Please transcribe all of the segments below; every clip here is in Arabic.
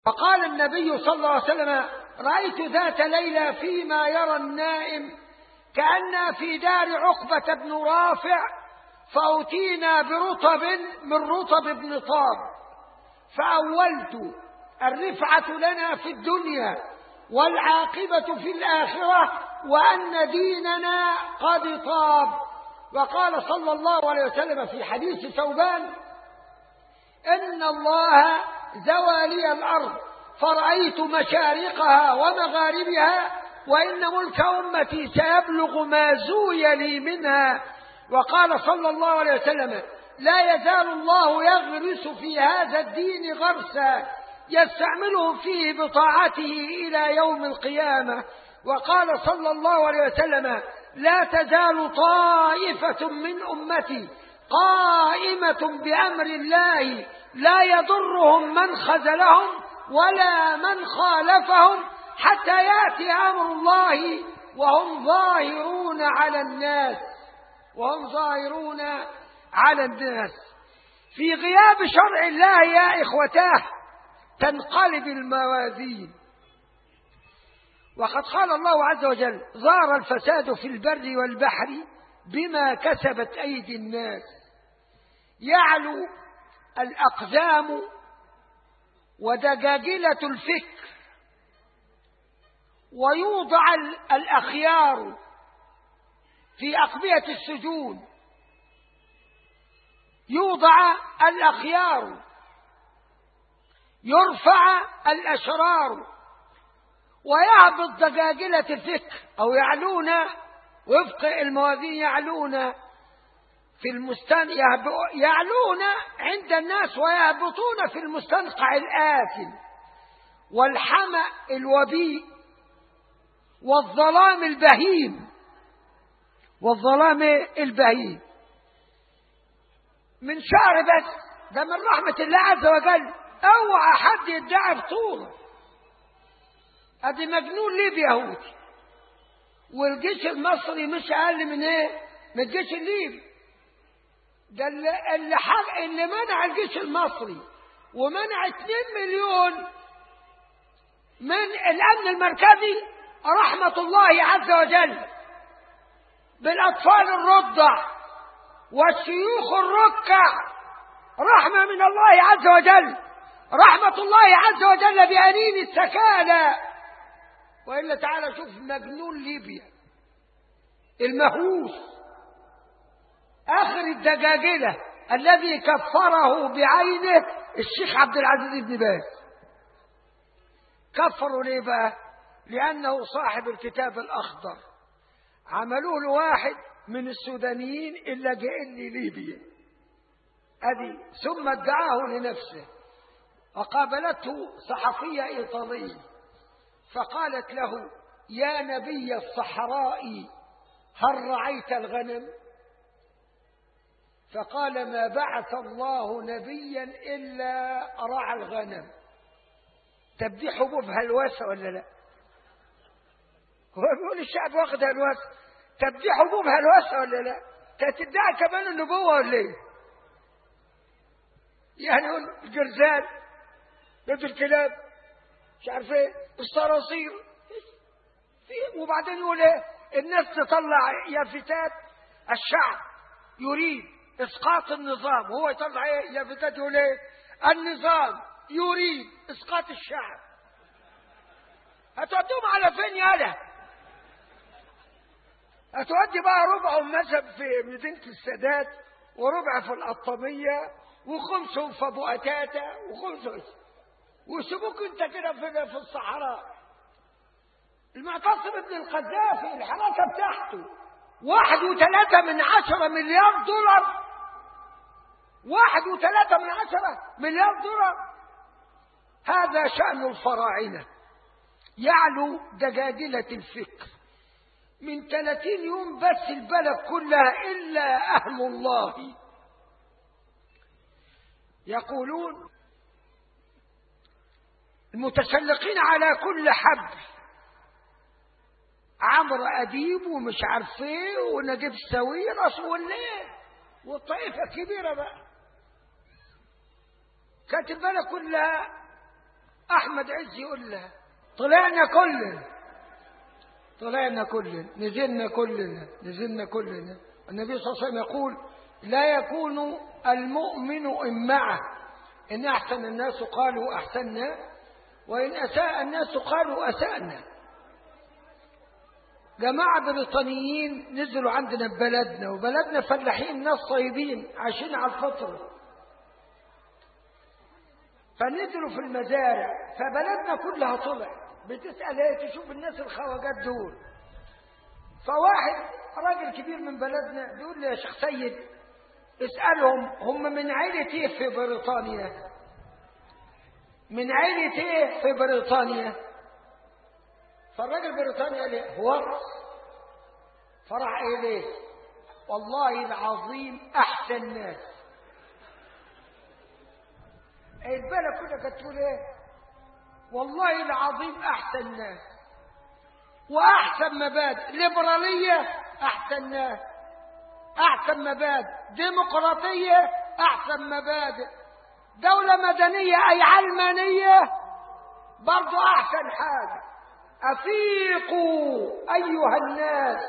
فقال النبي صلى الله عليه وسلم: رأيت ذات ليلة فيما يرى النائم كأن في دار عقبة بن رافع، فأتينا برطب من رطب بن طاب، فأولت: الرفعة لنا في الدنيا والعاقبة في الآخرة، وأن ديننا قد طاب. وقال صلى الله عليه وسلم في حديث ثوبان: إن الله زوى لي الأرض فرأيت مشارقها ومغاربها، وإن ملك أمتي سيبلغ ما زوي لي منها. وقال صلى الله عليه وسلم: لا يزال الله يغرس في هذا الدين غرسا يستعمله فيه بطاعته إلى يوم القيامة. وقال صلى الله عليه وسلم: لا تزال طائفة من أمتي قائمة بأمر الله لا يضرهم من خذلهم ولا من خالفهم حتى يأتي أمر الله وهم ظاهرون على الناس. في غياب شرع الله يا إخوتاه تنقلب الموازين. وقد قال الله عز وجل: ظهر الفساد في البر والبحر بما كسبت أيدي الناس. يعلو الأقدام ودجاجلة الفكر، ويوضع الأخيار في أقبية السجون، يوضع الأخيار، يرفع الأشرار، ويهبط دجاجلة الفكر أو يعلون وفق الموازين، يعلون في يعلون عند الناس ويهبطون في المستنقع الآثم والحمأ الوبيء والظلام البهيم. من شهر بس، ده من رحمة الله عز وجل. اوعى حد يدعي بطولة. ادي مجنون ليبيا يهودي، والجيش المصري مش اقل من ايه؟ من الجيش الليبي. ده اللي منع الجيش المصري ومنع 2 مليون من الامن المركزي رحمة الله عز وجل بالاطفال الرضع والشيوخ الركع، رحمة من الله عز وجل، رحمة الله عز وجل بأنين السكالى. وإلا تعالى شوف مجنون ليبيا المهووس آخر الدجاجلة الذي كفره بعينه الشيخ عبد العزيز بن باز. كفروا ليه بقى؟ لأنه صاحب الكتاب الأخضر. عملوه لواحد من السودانيين إلا جاء لي ليبيا أدي، ثم ادعاه لنفسه. وقابلته صحفية إيطالية فقالت له: يا نبي الصحراء هل رعيت الغنم؟ فقال: ما بعث الله نبيا إلا رعى الغنم. تبدي حبوب هلوسة ولا لا؟ هو بيقول الشعب واخد هلوسة، تبدي حبوب هلوسة ولا لا؟ تدعي كمان النبوة ولا ايه؟ يعني الجرزان ضد الكلاب مش عارف ايه الصراصير، وبعدين يقول ايه؟ الناس تطلع يافتات الشعب يريد اسقاط النظام، وهو يطلع ايه؟ يافتات يقول ايه؟ النظام يريد اسقاط الشعب. هتوديهم على فين يالا؟ هتودي بقى ربعهم مثلا في مدينة السادات، وربع في القطامية، وخمسهم في ابو أتاتا، وخمسهم ويسيبوك انت كده في الصحراء. المعتصم ابن القذافي الحراسة بتاعته 1.3 مليار دولار. 1.3 مليار دولار. هذا شأن الفراعنة. يعلو دجاجلة الفكر. من 30 يوم بس البلد كلها إلا أهل الله يقولون المتسلقين على كل حبل، عمرو أديب ومش عارف ايه ونجيب ساويرس والليل والطائفة الكبيرة بقى، كانت البلد كلها أحمد عز يقول لها طلعنا كلنا نزلنا كلنا. النبي صلى الله عليه وسلم يقول لا يكون المؤمن إمعة، إن أحسن الناس قالوا أحسننا، وإن أساء الناس قالوا أسأنا. جماعة بريطانيين نزلوا عندنا ببلدنا، وبلدنا فلاحين ناس طيبين عايشين على الفطر، فنزلوا في المزارع، فبلدنا كلها طلع بتسأل ايه تشوف الناس الخواجات دول. فواحد راجل كبير من بلدنا بيقول لي يا شيخ سيد اسألهم هم من عيلة ايه في بريطانيا، من عيلة ايه في بريطانيا. فالراجل بريطانيا قال لي هو فرح ايه ليه، والله العظيم احسن ناس. البلد كلها كانت تقول ايه، والله العظيم احسن ناس واحسن مبادئ، ليبراليه احسن ناس، احسن مبادئ، ديمقراطيه احسن مبادئ، دوله مدنيه اي علمانيه برضو احسن حاجه. افيقوا ايها الناس،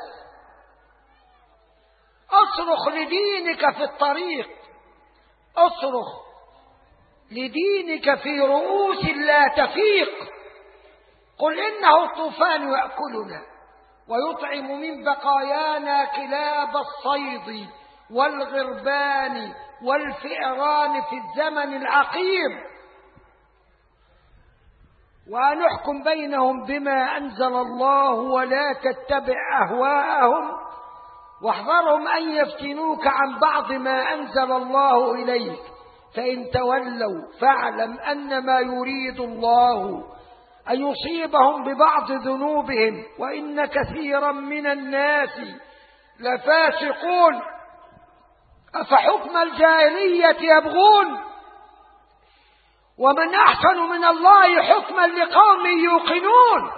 اصرخ لدينك في الطريق، اصرخ لدينك في رؤوس لا تفيق. قل إنه الطوفان يأكلنا ويطعم من بقايانا كلاب الصيد والغربان والفئران في الزمن العقيم، ونحكم بينهم بما أنزل الله ولا تتبع أهواءهم واحذرهم أن يفتنوك عن بعض ما أنزل الله إليك، فإن تولوا فاعلم أنما يريد الله أن يصيبهم ببعض ذنوبهم وإن كثيرا من الناس لفاسقون. أفحكم الجاهلية يبغون ومن أحسن من الله حكما لقوم يوقنون.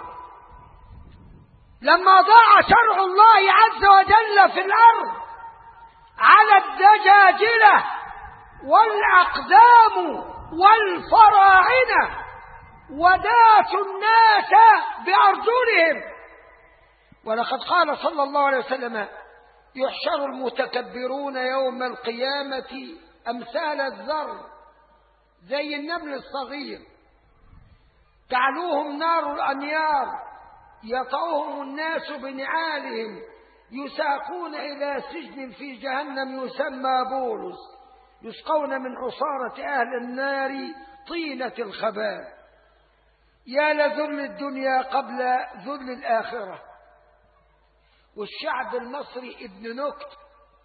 لما ضاع شرع الله عز وجل في الأرض على الدجاجلة والأقدام والفراعنة وداسوا الناس بأرجلهم. ولقد قال صلى الله عليه وسلم يحشر المتكبرون يوم القيامة أمثال الذر، زي النمل الصغير، تعلوهم نار الأنيار يطأهم الناس بنعالهم يساقون إلى سجن في جهنم يسمى بولس، يسقون من عصارة أهل النار طينة الخبال. يا لذل الدنيا قبل ذل الآخرة. والشعب المصري ابن نكت،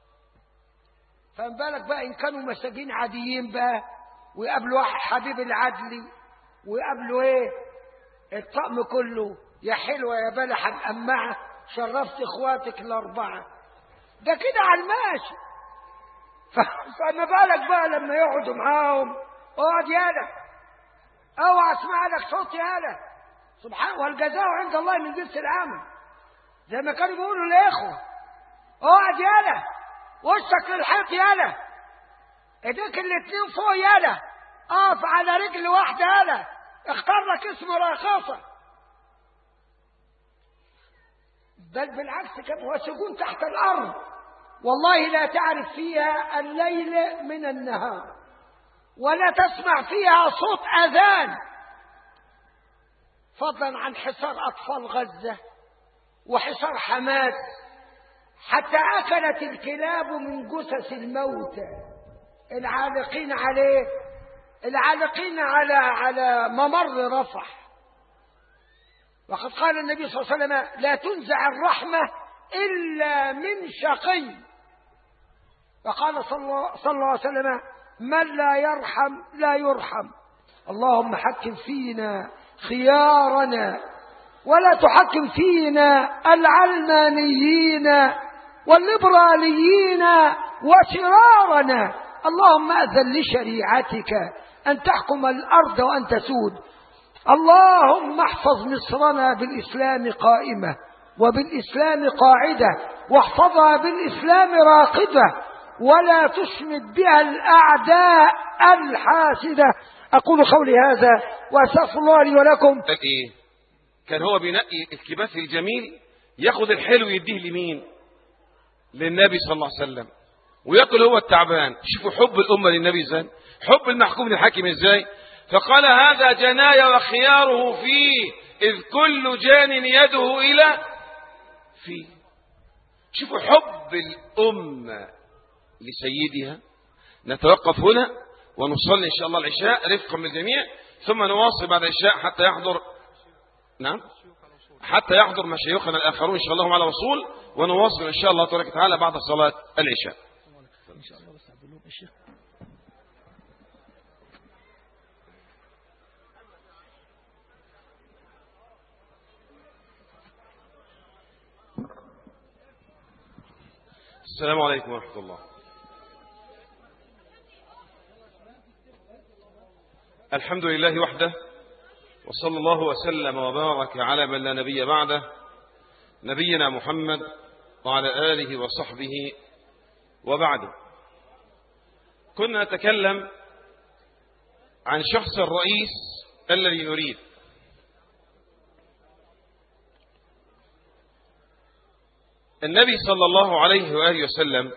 فما بالك بقى إن كانوا مساجين عاديين بقى ويقابلوا واحد حبيب العدلي ويقابلوا ايه الطقم كله، يا حلوة يا بلحة مقمعة شرفت اخواتك الأربعة، ده كده على الماشي. فما بالك بقى لما يقعدوا معاهم، اقعد يالا اوعى اسمع لك صوت يالا، سبحان، والجزاء عند الله من جنس العمل، زي ما كانوا بيقولوا للاخوه، اقعد يالا وشك للحيط يالا، ايديك الاتنين فوق يالا، اقف على رجل واحده يالا، اختار لك اسم راقصه. بل بالعكس كانوا سجون تحت الارض والله لا تعرف فيها الليل من النهار ولا تسمع فيها صوت اذان، فضلا عن حصار اطفال غزه وحصار حماس، حتى اكلت الكلاب من جثث الموتى العالقين عليه، العالقين على ممر رفح. وقد قال النبي صلى الله عليه وسلم لا تنزع الرحمة إلا من شقي. وقال صلى الله عليه وسلم من لا يرحم لا يرحم. اللهم حكم فينا خيارنا ولا تحكم فينا العلمانيين والليبراليين وشرارنا. اللهم أذن لشريعتك أن تحكم الأرض وأن تسود. اللهم احفظ مصرنا بالإسلام قائمة وبالإسلام قاعدة، واحفظها بالإسلام راقدة، ولا تشمت بها الأعداء الحاسدة. أقول قولي هذا وأستغفر الله لي ولكم. إيه؟ كان هو بينقي الكباس الجميل، ياخد الحلو يديه لمين؟ للنبي صلى الله عليه وسلم، ويأكل هو التعبان. شوفوا حب الأمة للنبي ازاي، حب المحكوم للحاكم ازاي. فقال هذا جناي وخياره فيه، إذ كل جان يده إلى فيه. شوفوا حب الأمة لسيدها. نتوقف هنا ونصلي إن شاء الله العشاء رفقا بالجميع، ثم نواصل بعد العشاء حتى يحضر حتى يحضر مشايخنا الآخرون إن شاء الله على وصول، ونواصل إن شاء الله تبارك وتعالى بعد صلاة العشاء. إن شاء الله. بس عبد الله الشيخ. السلام عليكم ورحمة الله. الحمد لله وحده، وصلى الله وسلم وبارك على من لا نبي بعده، نبينا محمد وعلى آله وصحبه وبعده. كنا نتكلم عن شخص الرئيس الذي نريد. النبي صلى الله عليه وآله وسلم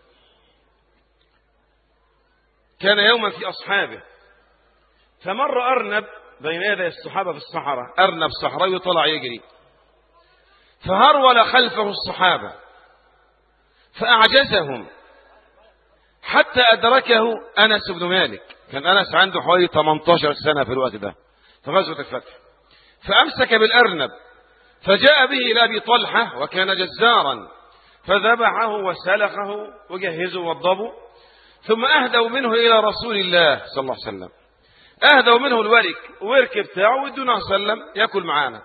كان يوما في أصحابه، فمر أرنب بين يدي الصحابة في الصحراء، أرنب صحراوي طلع يجري، فهرول خلفه الصحابة فأعجزهم حتى أدركه أنس بن مالك. كان أنس عنده حوالي 18 سنة في الوقت ده في غزوة الفتح، فأمسك بالأرنب فجاء به إلى أبي طلحة وكان جزارا، فذبحه وسلخه وجهزه وضبه، ثم أهدوا منه إلى رسول الله صلى الله عليه وسلم. أهدوا منه الورك بتاعه ودونا صلى الله عليه وسلم يأكل معانا.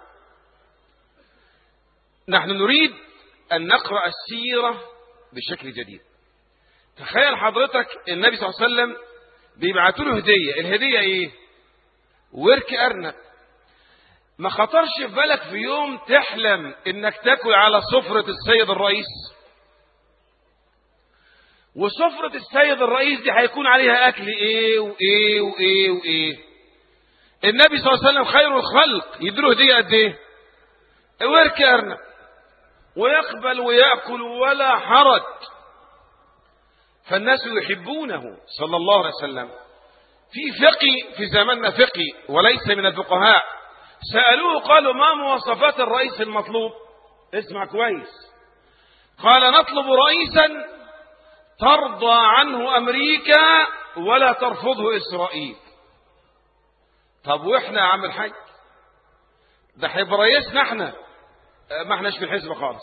نحن نريد أن نقرأ السيرة بشكل جديد. تخيل حضرتك النبي صلى الله عليه وسلم بيبعتوا له هدية، الهدية إيه؟ ورك أرنب. ما خطرش في بالك في يوم تحلم إنك تأكل على سفرة السيد الرئيس؟ وسفرة السيد الرئيس دي هيكون عليها أكل إيه وإيه وإيه وإيه. النبي صلى الله عليه وسلم خير الخلق يديله هدية قد إيه؟ ورك أرنب، ويقبل ويأكل ولا حرج. فالناس يحبونه صلى الله عليه وسلم. في فقه في زماننا فقه وليس من الفقهاء، سألوه قالوا ما مواصفات الرئيس المطلوب؟ اسمع كويس. قال نطلب رئيسا ترضى عنه أمريكا ولا ترفضه إسرائيل. طب وإحنا يا عم الحاج ده هيبقى رئيسنا احنا، ما احناش في الحزب خالص.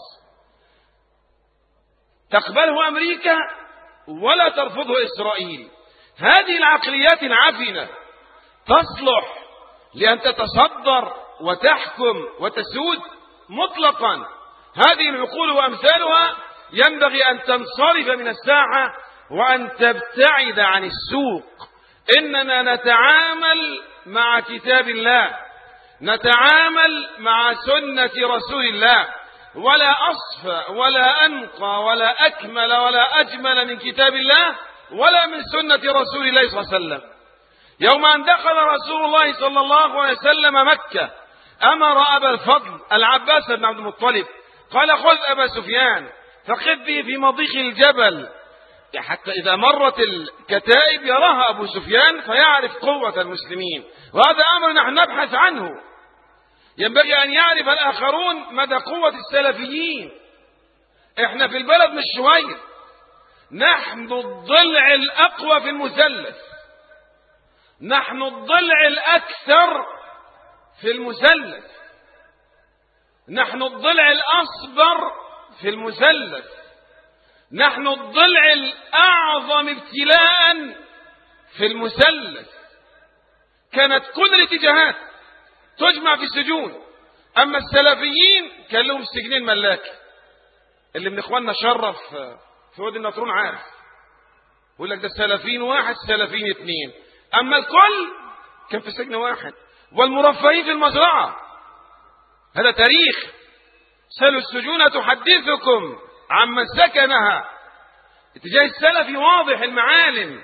تقبله أمريكا ولا ترفضه إسرائيل. هذه العقليات العفنة تصلح لأن تتصدر وتحكم وتسود مطلقا. هذه العقول وأمثالها ينبغي أن تنصرف من الساحة وأن تبتعد عن السوق. إننا نتعامل مع كتاب الله، نتعامل مع سنة رسول الله، ولا أصفى ولا أنقى ولا أكمل ولا أجمل من كتاب الله ولا من سنة رسول الله صلى الله عليه وسلم. يوم أن دخل رسول الله صلى الله عليه وسلم مكة أمر أبا الفضل العباس بن عبد المطلب قال خذ أبا سفيان فخذ به في مضيق الجبل، حتى إذا مرت الكتائب يراها أبو سفيان فيعرف قوة المسلمين. وهذا أمر نحن نبحث عنه. ينبغي أن يعرف الآخرون مدى قوة السلفيين. إحنا في البلد مش شوية، نحن الضلع الأقوى في المثلث، نحن الضلع الأكثر في المثلث، نحن الضلع الأصبر في المثلث، نحن الضلع الأعظم ابتلاء في المثلث. كانت كل الاتجاهات تجمع في السجون، أما السلفيين كان لهم سجنين ملاك. اللي من إخواننا شرف في وادي النطرون عارف، يقول لك ده السلفيين واحد السلفيين اثنين، أما الكل كان في سجن واحد. والمرفهين في المزرعة، هذا تاريخ. سلوا السجون تحدثكم عمن سكنها. اتجاه السلفي واضح المعالم.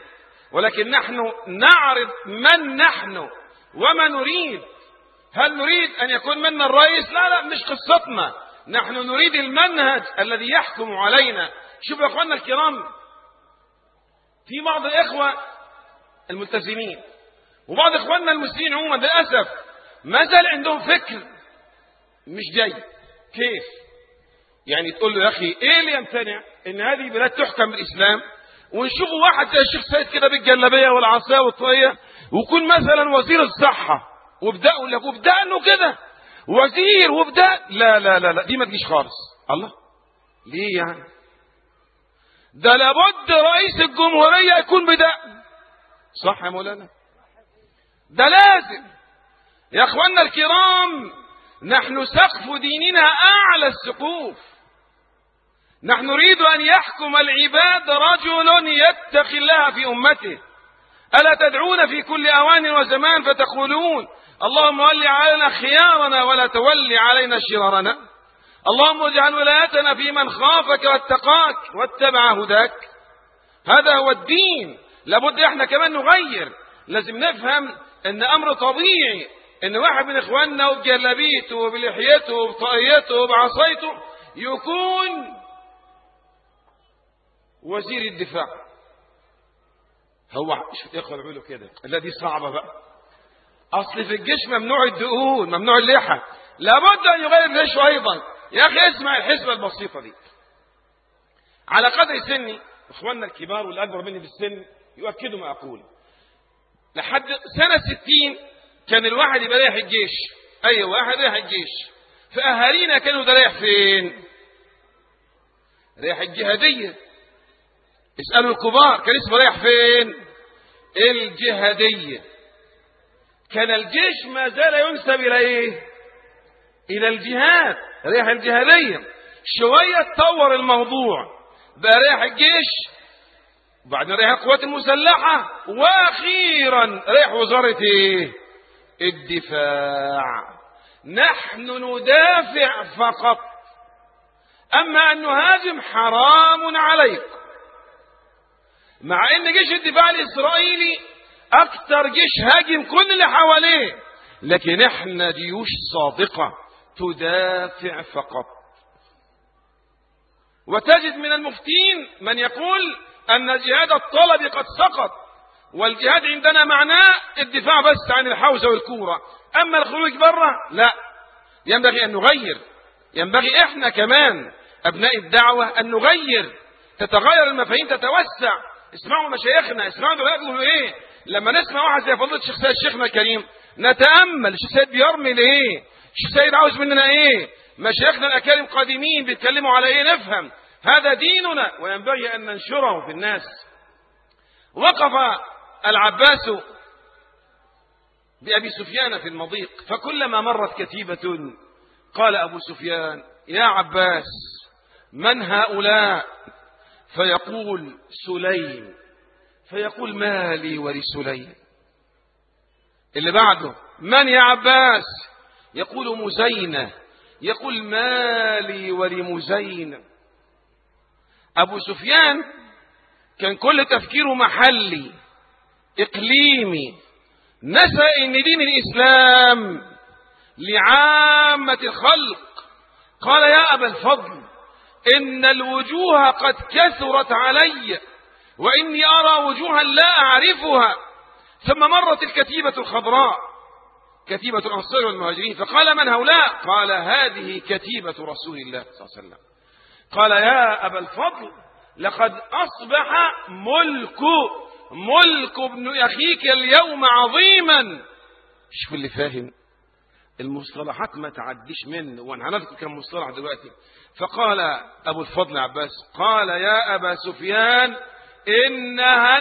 ولكن نحن نعرض من نحن وما نريد. هل نريد أن يكون منا الرئيس؟ لا، مش قصتنا. نحن نريد المنهج الذي يحكم علينا. شوفوا يا أخواننا الكرام، في بعض الإخوة الملتزمين وبعض إخواننا المسلمين عموما للأسف ما زال عندهم فكر مش جيد. كيف؟ يعني تقول له يا أخي إيه اللي يمتنع إن هذه البلاد تحكم بالإسلام، ونشوفوا واحد زي الشيخ سيد كده بالجلابية والعصاية والطاقية ويكون مثلا وزير الصحة وبدأنه كده وزير لا لا لا لا، دي ما تجيش خالص. الله، ليه يعني؟ ده لابد رئيس الجمهورية يكون بدأ. صح يا مولانا؟ ده لازم. يا اخواننا الكرام، نحن سقف ديننا أعلى السقوف. نحن نريد أن يحكم العباد رجل يتقي الله في أمته. ألا تدعون في كل أوان وزمان فتقولون اللهم ول علينا خيارنا ولا تولي علينا شرارنا، اللهم اجعل ولايتنا في من خافك واتقاك واتبع هداك. هذا هو الدين. لابد احنا كمان نغير. لازم نفهم ان امر طبيعي ان واحد من اخواننا وبجلابيته وبلحيته وبطاقيته وبعصايته يكون وزير الدفاع. هو شوف يا اخوان بيقولوا كده، لا دي صعبه بقى. اصل في الجيش ممنوع الدقون، ممنوع اللحى، لابد ان يغير الجيش ايضا. يا اخي اسمع الحسبه البسيطه دي. على قدر سني اخواننا الكبار والاكبر مني في السن يؤكدوا ما اقول. لحد سنه 60 كان الواحد يبقى رايح الجيش. اي واحد رايح الجيش. فاهالينا كانوا ده رايح فين؟ رايح الجهاديه. اسالوا الكبار كان اسمه رايح فين؟ الجهاديه. كان الجيش ما زال ينسب الى ايه؟ الى الجهاد. رايح الجهاديه. شويه تطور الموضوع بقى رايح الجيش، وبعدين رايح القوات المسلحه، واخيرا رايح وزاره ايه؟ الدفاع. نحن ندافع فقط، اما ان نهاجم حرام عليكم. مع ان جيش الدفاع الاسرائيلي اكتر جيش هاجم كل اللي حواليه، لكن احنا جيوش صادقه تدافع فقط. وتجد من المفتين من يقول ان جهاد الطلب قد سقط، والجهاد عندنا معناه الدفاع بس عن الحوزه والكوره، اما الخروج بره لا. ينبغي ان نغير. ينبغي احنا كمان ابناء الدعوه ان نغير، تتغير المفاهيم، تتوسع. اسمعوا مشايخنا، اسمعوا دول يقولوا ايه. لما نسمع واحد زي فضيله الشيخ سيد شيخنا الكريم نتامل الشيخ سيد بيرمل ايه، الشيخ سيد عاوز مننا ايه، مشايخنا الاكارم قادمين بيتكلموا على ايه، نفهم. هذا ديننا وينبغي ان ننشره في الناس. وقف العباس بأبي سفيان في المضيق، فكلما مرت كتيبة قال أبو سفيان يا عباس من هؤلاء؟ فيقول سليم، فيقول مالي ولسليم. اللي بعده من يا عباس؟ يقول مزينة، يقول مالي ولمزينة. أبو سفيان كان كل تفكيره محلي إقليمي، نسى إن دين الإسلام لعامة الخلق. قال يا أبا الفضل إن الوجوه قد كثرت علي وإني أرى وجوها لا أعرفها. ثم مرت الكتيبة الخضراء، كتيبة الأنصار والمهاجرين، فقال من هؤلاء؟ قال هذه كتيبة رسول الله صلى الله عليه وسلم. قال يا أبا الفضل لقد أصبح ملك ابن أخيك اليوم عظيما. شوف اللي فاهم المصطلحات ما تعديش منه، وانا هنذكر كم مصطلح دلوقتي. فقال أبو الفضل عباس قال يا أبا سفيان إنها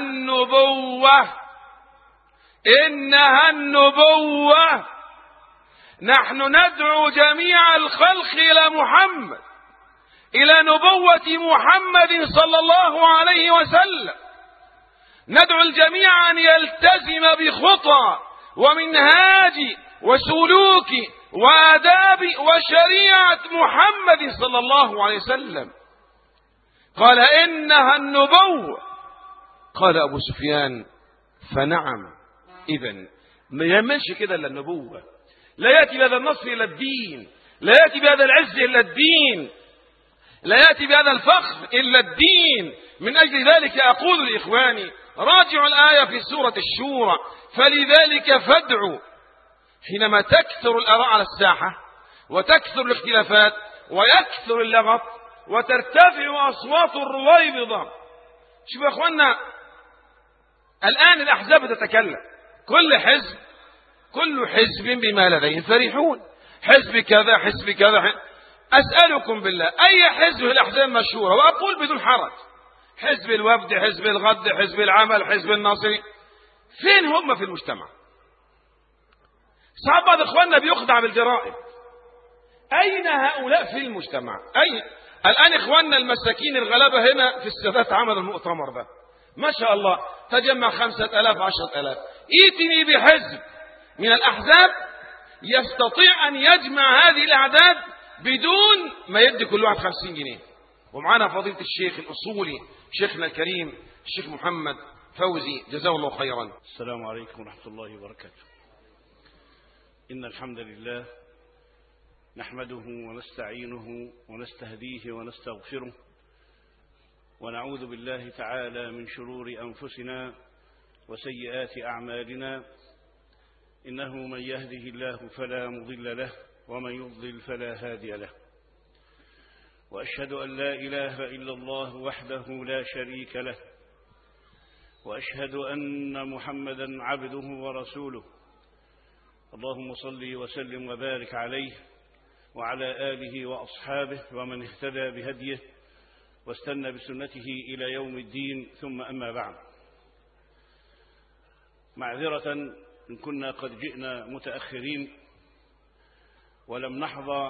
النبوة، نحن ندعو جميع الخلق إلى محمد، إلى نبوة محمد صلى الله عليه وسلم. ندعو الجميع أن يلتزم بخطى ومنهاج وسلوك وآداب وشريعة محمد صلى الله عليه وسلم. قال إنها النبوة. قال أبو سفيان فنعم، إذن ما يعملش كده إلا النبوة. لا يأتي بهذا النصر إلا الدين، لا يأتي بهذا العز إلا الدين، لا يأتي بهذا الفخر إلا الدين. من أجل ذلك أقول لإخواني راجعوا الآية في سورة الشورى: فلذلك فادعوا. حينما تكثر الآراء على الساحة وتكثر الاختلافات ويكثر اللغط وترتفع أصوات الرويبضة، شوفوا يا أخوانا الآن الأحزاب تتكلم، كل حزب بما لديهم فرحون، حزب كذا حزب كذا. أسألكم بالله أي حزب في الأحزاب المشهورة، وأقول بدون حرج، حزب الوفد، حزب الغد، حزب العمل، حزب الناصري، فين هم في المجتمع؟ صعب بعض إخواننا بيخدع بالجرائد. أين هؤلاء في المجتمع؟ أين؟ الآن إخواننا المساكين الغلابة هنا في السادات عمل المؤتمر ده، ما شاء الله تجمع 5000 10,000. ائتني بحزب من الأحزاب يستطيع أن يجمع هذه الأعداد بدون ما يدي كل واحد 50 جنيه. ومعنا فضيلة الشيخ الأصولي شيخنا الكريم الشيخ محمد فوزي جزاه الله خيرا. السلام عليكم ورحمة الله وبركاته. إن الحمد لله نحمده ونستعينه ونستهديه ونستغفره، ونعوذ بالله تعالى من شرور أنفسنا وسيئات أعمالنا. إنه من يهده الله فلا مضل له، ومن يضلل فلا هادي له. وأشهد أن لا إله إلا الله وحده لا شريك له، وأشهد أن محمدا عبده ورسوله. اللهم صل وسلم وبارك عليه وعلى آله وأصحابه ومن اهتدى بهديه واستنى بسنته إلى يوم الدين. ثم أما بعد، معذرة إن كنا قد جئنا متأخرين ولم نحظى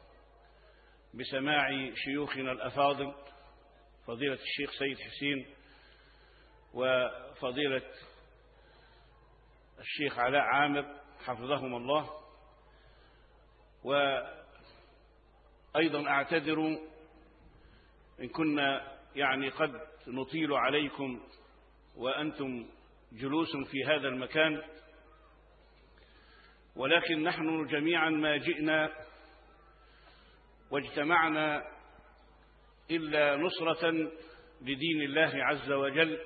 بسماع شيوخنا الأفاضل فضيلة الشيخ سيد حسين وفضيلة الشيخ علاء عامر حفظهم الله، وأيضا أعتذر إن كنا قد نطيل عليكم وأنتم جلوس في هذا المكان، ولكن نحن جميعا ما جئنا واجتمعنا إلا نصرة لدين الله عز وجل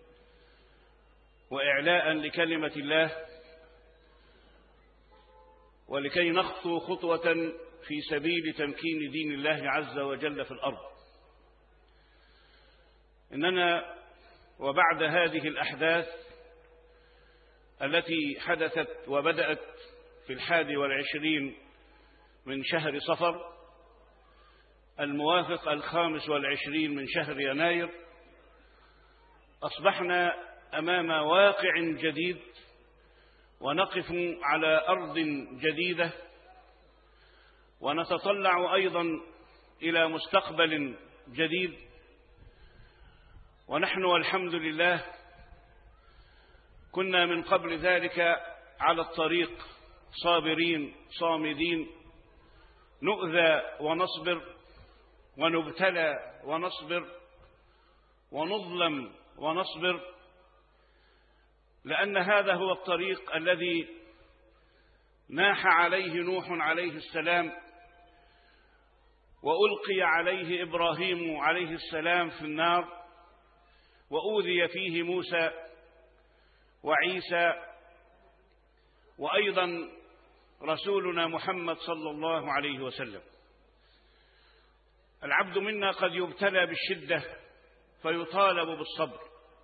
وإعلاء لكلمة الله، ولكي نخطو خطوة في سبيل تمكين دين الله عز وجل في الأرض. إننا وبعد هذه الأحداث التي حدثت وبدأت في 21 من شهر صفر الموافق 25 من شهر يناير، أصبحنا أمام واقع جديد ونقف على أرض جديدة، ونتطلع أيضا إلى مستقبل جديد. ونحن والحمد لله كنا من قبل ذلك على الطريق صابرين صامدين، نؤذى ونصبر، ونبتلى ونصبر، ونظلم ونصبر، لأن هذا هو الطريق الذي ناح عليه نوح عليه السلام، وألقي عليه إبراهيم عليه السلام في النار، وأوذي فيه موسى وعيسى، وأيضا رسولنا محمد صلى الله عليه وسلم. العبد منا قد يبتلى بالشدة فيطالب بالصبر،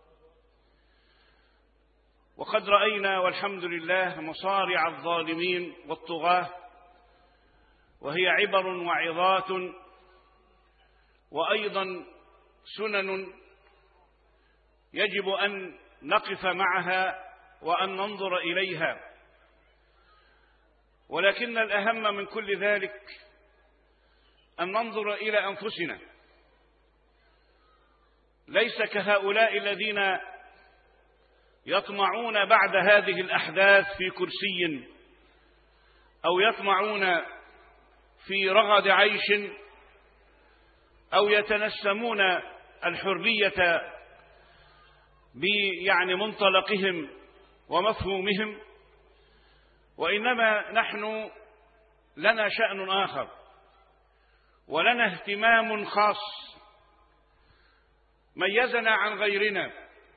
وقد رأينا والحمد لله مصارع الظالمين والطغاة، وهي عبر وعظات وأيضا سنن يجب أن نقف معها وأن ننظر إليها. ولكن الأهم من كل ذلك أن ننظر إلى أنفسنا، ليس كهؤلاء الذين يطمعون بعد هذه الأحداث في كرسي، أو يطمعون في رغد عيش، أو يتنسمون الحرية بمنطلقهم ومفهومهم، وإنما نحن لنا شأن آخر ولنا اهتمام خاص ميزنا عن غيرنا.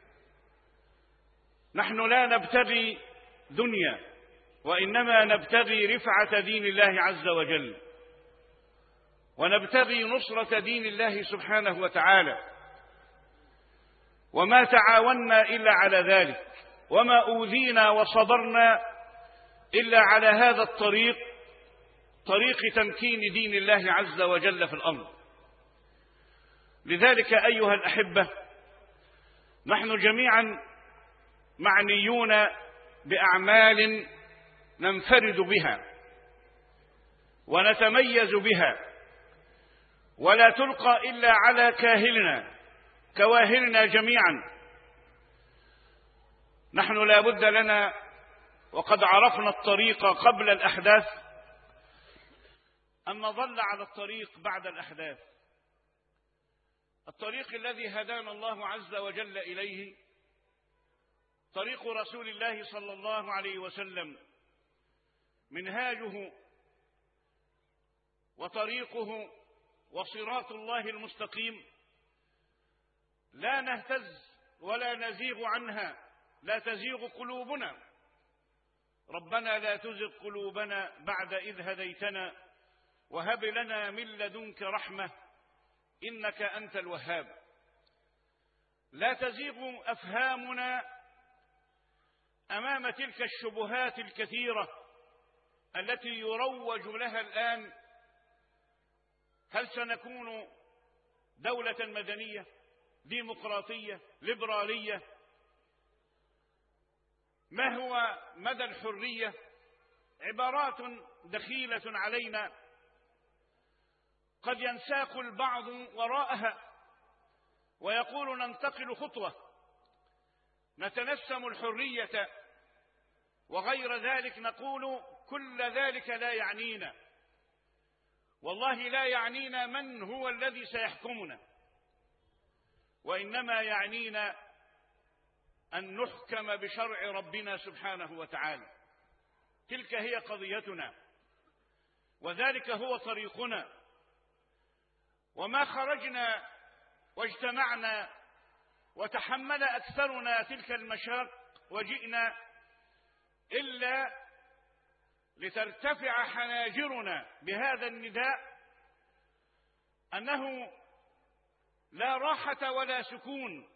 نحن لا نبتغي دنيا، وإنما نبتغي رفعة دين الله عز وجل، ونبتغي نصرة دين الله سبحانه وتعالى، وما تعاوننا إلا على ذلك، وما أوذينا وصبرنا إلا على هذا الطريق، طريق تمكين دين الله عز وجل في الأرض. لذلك أيها الأحبة، نحن جميعا معنيون بأعمال ننفرد بها ونتميز بها، ولا تلقى إلا على كاهلنا كواهلنا جميعا. نحن لا بد لنا، وقد عرفنا الطريق قبل الأحداث، أن نظل على الطريق بعد الأحداث. الطريق الذي هدانا الله عز وجل إليه طريق رسول الله صلى الله عليه وسلم، منهاجه وطريقه وصراط الله المستقيم، لا نهتز ولا نزيغ عنها، لا تزيغ قلوبنا. ربنا لا تزغ قلوبنا بعد إذ هديتنا وهب لنا من لدنك رحمة إنك أنت الوهاب. لا تزيغ أفهامنا أمام تلك الشبهات الكثيرة التي يروج لها الآن. هل سنكون دولة مدنية ديمقراطية ليبرالية؟ ما هو مدى الحرية؟ عبارات دخيلة علينا قد ينساق البعض وراءها ويقول ننتقل خطوة، نتنسم الحرية وغير ذلك، نقول كل ذلك لا يعنينا. والله لا يعنينا من هو الذي سيحكمنا، وإنما يعنينا أن نحكم بشرع ربنا سبحانه وتعالى. تلك هي قضيتنا، وذلك هو طريقنا. وما خرجنا واجتمعنا وتحمل أكثرنا تلك المشاق وجئنا إلا لترتفع حناجرنا بهذا النداء أنه لا راحة ولا سكون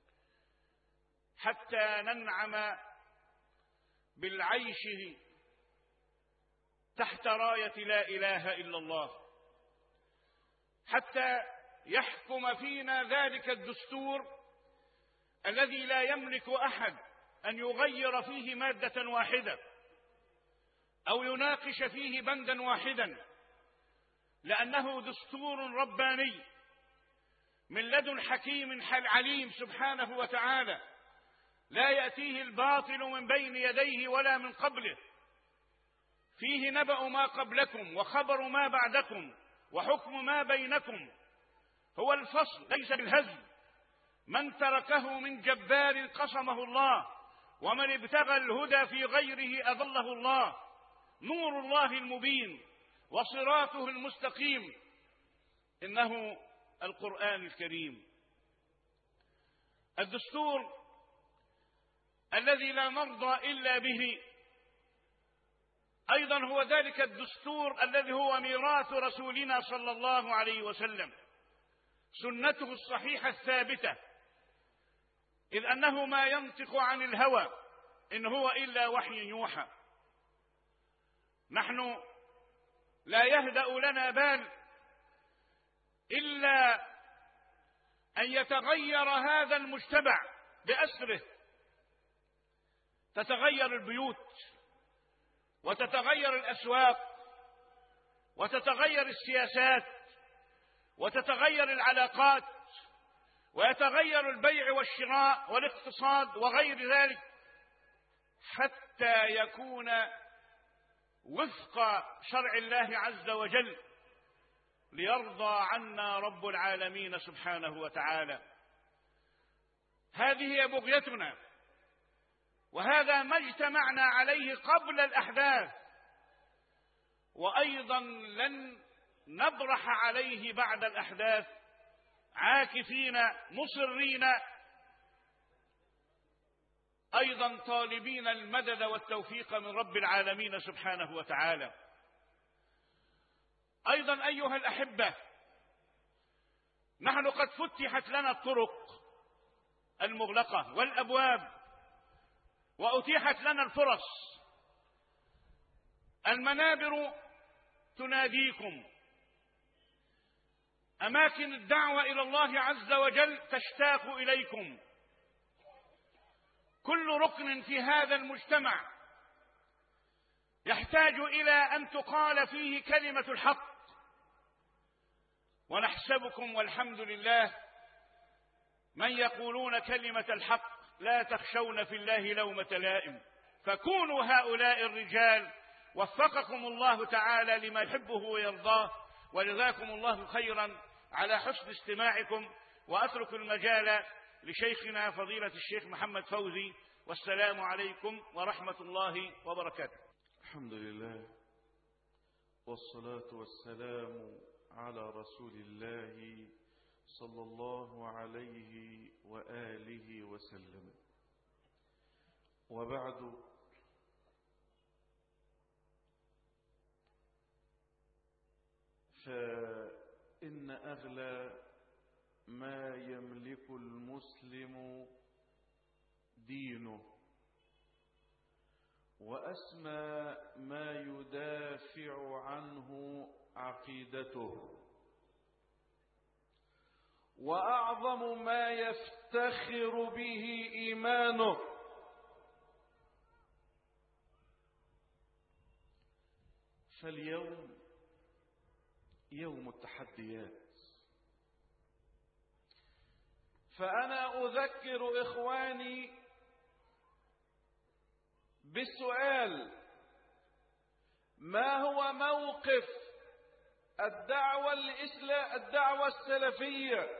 حتى ننعم بالعيش تحت راية لا إله إلا الله، حتى يحكم فينا ذلك الدستور الذي لا يملك أحد أن يغير فيه مادة واحدة أو يناقش فيه بندا واحدا، لأنه دستور رباني من لدن حكيم عليم سبحانه وتعالى، لا يأتيه الباطل من بين يديه ولا من قبله، فيه نبأ ما قبلكم وخبر ما بعدكم وحكم ما بينكم، هو الفصل ليس بالهزل. من تركه من جبار قصمه الله، ومن ابتغى الهدى في غيره أضله الله. نور الله المبين وصراطه المستقيم إنه القرآن الكريم. الدستور الذي لا نرضى إلا به أيضا هو ذلك الدستور الذي هو ميراث رسولنا صلى الله عليه وسلم، سنته الصحيحة الثابتة، إذ أنه ما ينطق عن الهوى إن هو إلا وحي يوحى. نحن لا يهدأ لنا بال إلا أن يتغير هذا المجتمع بأسره، تتغير البيوت وتتغير الأسواق وتتغير السياسات وتتغير العلاقات ويتغير البيع والشراء والاقتصاد وغير ذلك، حتى يكون وفق شرع الله عز وجل ليرضى عنا رب العالمين سبحانه وتعالى. هذه هي بغيتنا، وهذا ما اجتمعنا عليه قبل الأحداث، وأيضا لن نبرح عليه بعد الأحداث، عاكفين مصرين أيضا طالبين المدد والتوفيق من رب العالمين سبحانه وتعالى. أيضا أيها الأحبة، نحن قد فتحت لنا الطرق المغلقة والأبواب، وأتيحت لنا الفرص، المنابر تناديكم، أماكن الدعوة إلى الله عز وجل تشتاق إليكم، كل ركن في هذا المجتمع يحتاج إلى أن تقال فيه كلمة الحق، ونحسبكم والحمد لله من يقولون كلمة الحق لا تخشون في الله لومة لائم، فكونوا هؤلاء الرجال وفقكم الله تعالى لما يحبه ويرضاه، وجزاكم الله خيرا على حسن استماعكم، وأترك المجال لشيخنا فضيلة الشيخ محمد فوزي، والسلام عليكم ورحمة الله وبركاته. الحمد لله والصلاة والسلام على رسول الله صلى الله عليه وآله وسلم، وبعد، فإن أغلى ما يملك المسلم دينه، وأسمى ما يدافع عنه عقيدته، وأعظم ما يفتخر به إيمانه. فاليوم يوم التحديات، فأنا أذكر إخواني بالسؤال: ما هو موقف الدعوة السلفية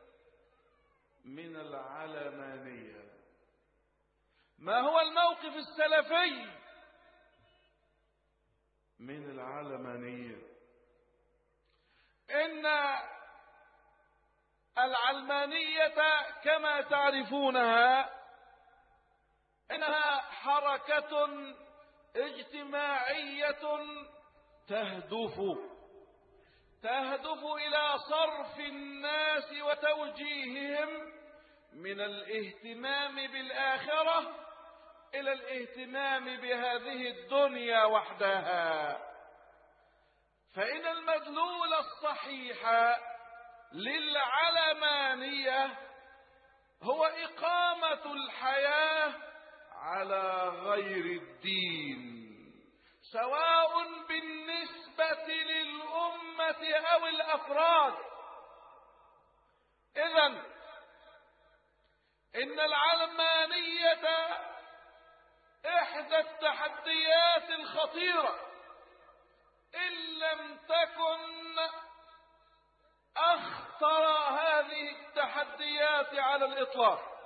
من العلمانية؟ ما هو الموقف السلفي من العلمانية؟ إن العلمانية كما تعرفونها إنها حركة اجتماعية تهدف إلى صرف الناس وتوجيههم من الاهتمام بالآخرة إلى الاهتمام بهذه الدنيا وحدها. فإن المدلول الصحيح للعلمانية هو إقامة الحياة على غير الدين، سواء بالنسبة للأمة أو الأفراد. إذن إن العلمانية إحدى التحديات الخطيرة، إن لم تكن أخطر هذه التحديات على الإطلاق.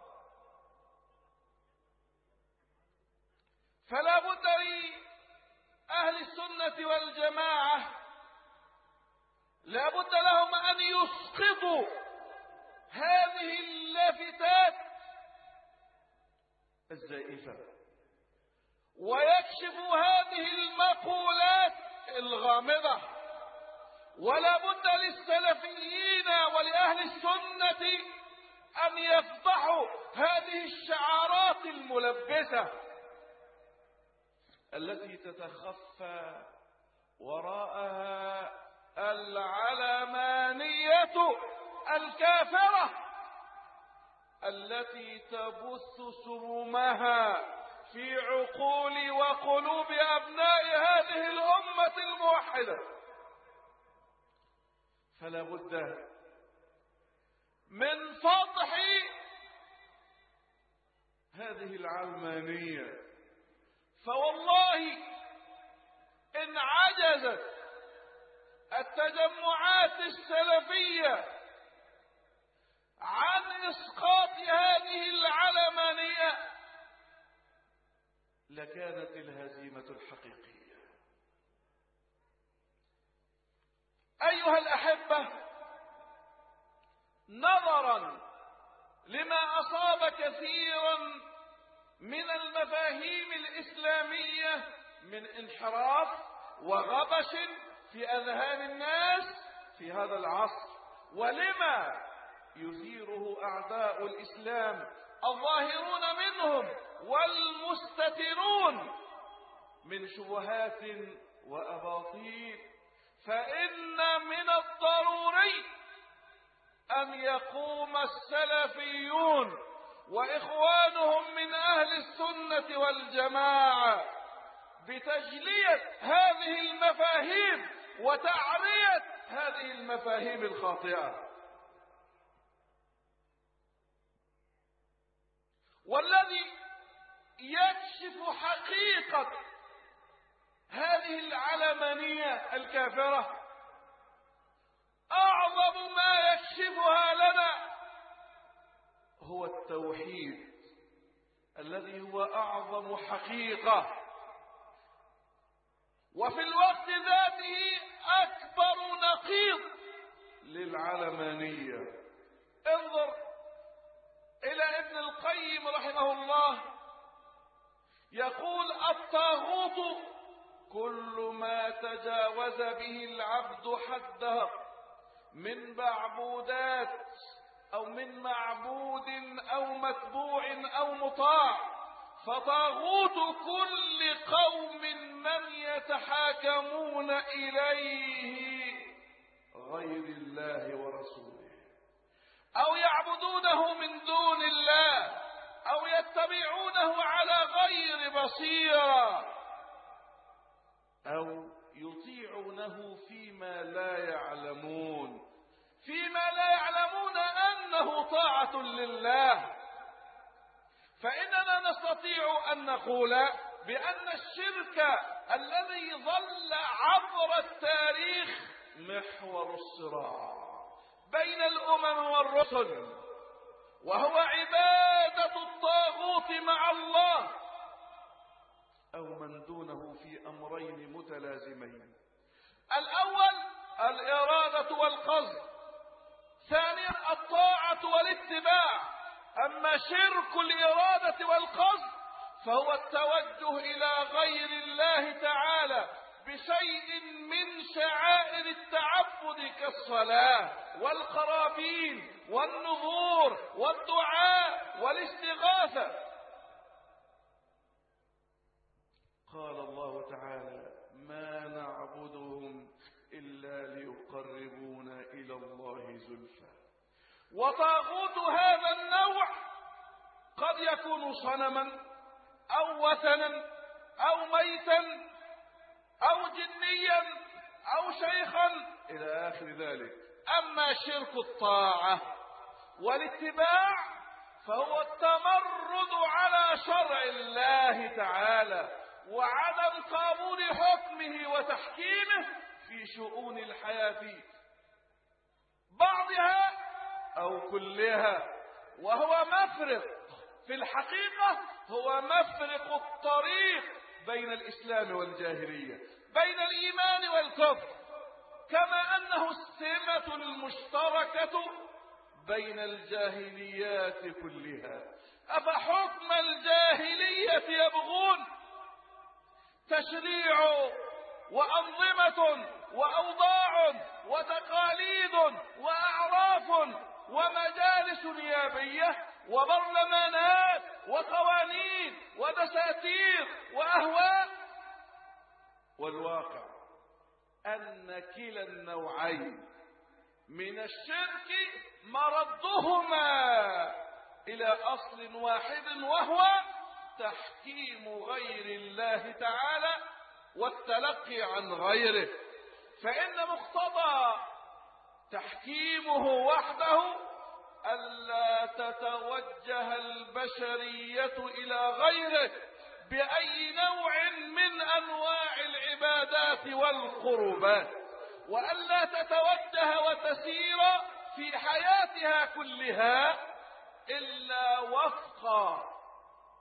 فلا بد لأهل السنة والجماعة، لا بد لهم أن يسقطوا هذه اللافتات الزائفة، ويكشفوا هذه المقولات الغامضة. ولا بد للسلفيين ولأهل السنة أن يفضحوا هذه الشعارات الملبسة التي تتخفى وراءها العلمانية الكافرة التي تبث سمومها في عقول وقلوب أبناء هذه الأمة الموحدة. فلا بد من فضح هذه العلمانية، فوالله إن عجزت التجمعات السلفية عن إسقاط هذه العلمانية لكانت الهزيمة الحقيقية. أيها الأحبة، نظرا لما أصاب كثيرا من المفاهيم الإسلامية من انحراف وغبش في أذهان الناس في هذا العصر، ولما يثيره أعداء الإسلام الظاهرون منهم والمستترون من شبهات وأباطيل، فإن من الضروري أن يقوم السلفيون وإخوانهم من أهل السنة والجماعة بتجلية هذه المفاهيم وتعرية هذه المفاهيم الخاطئة. والذي يكشف حقيقة هذه العلمانية الكافرة أعظم ما يكشفها لنا هو التوحيد الذي هو أعظم حقيقة، وفي الوقت ذاته أكبر نقيض للعلمانية. انظر إلى ابن القيم رحمه الله، يقول: الطاغوت كل ما تجاوز به العبد حده من معبودات أو من معبود أو متبوع أو مطاع، فطاغوت كل قوم من يتحاكمون إليه غير الله ورسوله، أو يعبدونه من دون الله، أو يتبعونه على غير بصيرة، أو يطيعونه فيما لا يعلمون، فيما لا يعلمون أنه طاعة لله. فإننا نستطيع أن نقول بأن الشرك الذي ظل عبر التاريخ محور الصراع بين الأمم والرسل، وهو عبادة الطاغوت مع الله أو من دونه في أمرين متلازمين: الأول الإرادة والقصد، ثانيا الطاعة والاتباع. أما شرك الإرادة والقصد فهو التوجه إلى غير الله تعالى بشيء من شعائر التعبد كالصلاة والقرابين والنذور والدعاء والاستغاثة. قال الله تعالى: ما نعبدهم إلا ليقربونا إلى الله زلفى. وطاغوت هذا النوع قد يكون صنما أو وثنا أو ميتا أو جنيا أو شيخا إلى آخر ذلك. أما شرك الطاعة والاتباع فهو التمرد على شرع الله تعالى وعدم قبول حكمه وتحكيمه في شؤون الحياة بعضها أو كلها، وهو مفرق في الحقيقة، هو مفرق الطريق بين الإسلام والجاهلية، بين الإيمان والكفر، كما أنه السمة المشتركة بين الجاهليات كلها. أفحكم الجاهلية يبغون؟ تشريع وأنظمة وأوضاع وتقاليد وأعراف ومجالس نيابية وبرلمانات وقوانين ودساتير وأهواء. والواقع أن كلا النوعين من الشرك مردهما إلى أصل واحد، وهو تحكيم غير الله تعالى والتلقي عن غيره. فإن مقتضى تحكيمه وحده ألا تتوجه البشرية إلى غيره بأي نوع من أنواع العبادات والقربات، وألا تتوجه وتسير في حياتها كلها إلا وفق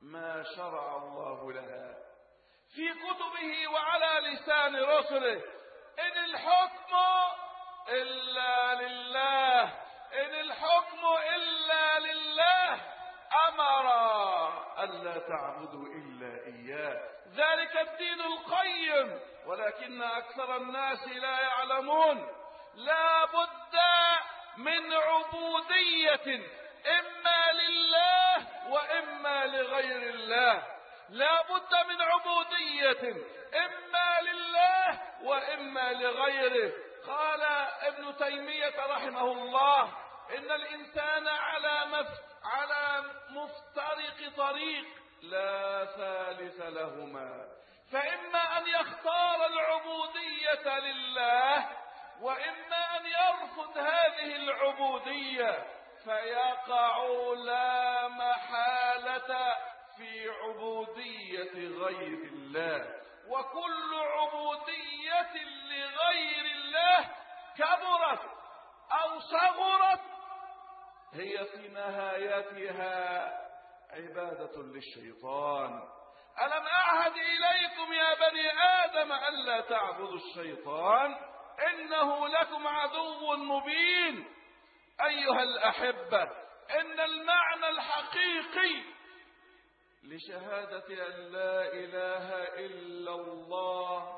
ما شرع الله لها في كتبه وعلى لسان رسله. إن الحكم إلا لله، إن الحكم إلا لله، أمر ألا تعبدوا إلا إياه، ذلك الدين القيم، ولكن أكثر الناس لا يعلمون. لا بد من عبودية إما لله وإما لغير الله، لا بد من عبودية إما لله وإما لغيره. قال ابن تيمية رحمه الله: إن الإنسان على مفترق طريق لا ثالث لهما، فإما أن يختار العبودية لله، وإما أن يرفض هذه العبودية، فيقع لا محالة في عبودية غير الله. وكل عبودية لغير الله كبرت أو صغرت هي في نهايتها عبادة للشيطان. ألم أعهد إليكم يا بني آدم ألا تعبدوا الشيطان إنه لكم عدو مبين. أيها الأحبة، إن المعنى الحقيقي لشهادة أن لا إله إلا الله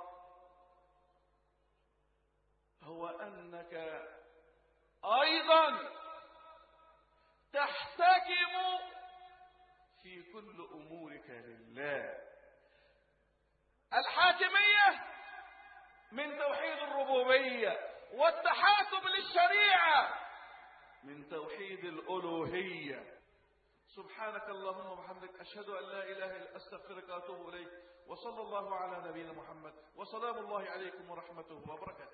هو أنك أيضا تحتكم في كل أمورك لله. الحاكمية من توحيد الربوبية، والتحاكم للشريعة من توحيد الألوهية. سبحانك اللهم وبحمدك، أشهد أن لا إله إلا أستغفرك وأتوب إليك، وصلى الله على نبينا محمد، وسلام الله عليكم ورحمته وبركاته.